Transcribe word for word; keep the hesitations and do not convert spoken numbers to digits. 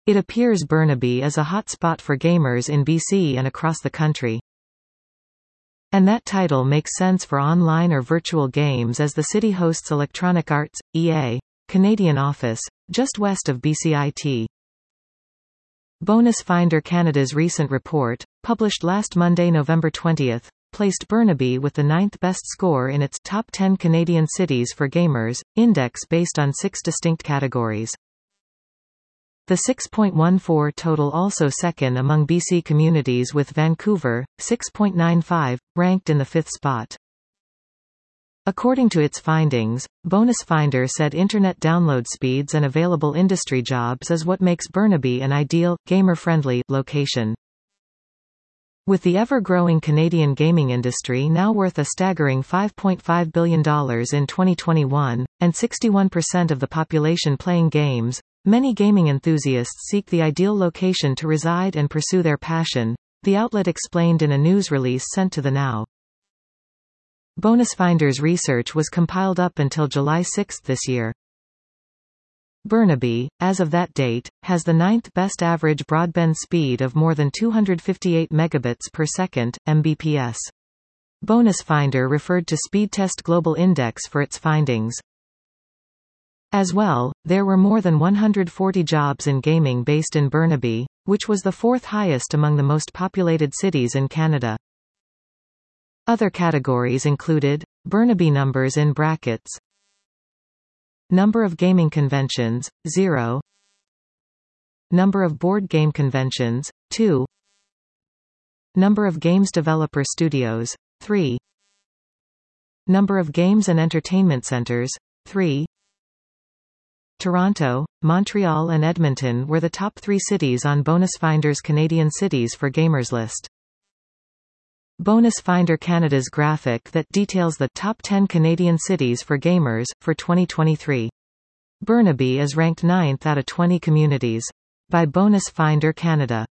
It appears Burnaby is a hotspot for gamers in B C and across the country. And that title makes sense for online or virtual games as the city hosts Electronic Arts, E A, Canadian office, just west of B C I T. Bonus Finder Canada's recent report, published last Monday, November twentieth, placed Burnaby with the ninth best score in its Top ten Canadian Cities for Gamers index based on six distinct categories. The six point one four total also second among B C communities, with Vancouver, six point nine five, ranked in the fifth spot. According to its findings, Bonus Finder said internet download speeds and available industry jobs is what makes Burnaby an ideal, gamer-friendly location. With the ever-growing Canadian gaming industry now worth a staggering five point five billion dollars in twenty twenty-one, and sixty-one percent of the population playing games, many gaming enthusiasts seek the ideal location to reside and pursue their passion, the outlet explained in a news release sent to the Now. Bonus Finder's research was compiled up until July sixth this year. Burnaby, as of that date, has the ninth best average broadband speed of more than two hundred fifty-eight megabits per second, M B P S. Bonus Finder referred to Speedtest Global Index for its findings. As well, there were more than one hundred forty jobs in gaming based in Burnaby, which was the fourth highest among the most populated cities in Canada. Other categories included Burnaby numbers in brackets. Number of gaming conventions, zero. Number of board game conventions, two. Number of games developer studios, three. Number of games and entertainment centers, three. Toronto, Montreal and Edmonton were the top three cities on Bonus Finder's Canadian Cities for Gamers list. Bonus Finder Canada's graphic that details the top ten Canadian cities for gamers, for twenty twenty-three. Burnaby is ranked ninth out of twenty communities. By Bonus Finder Canada.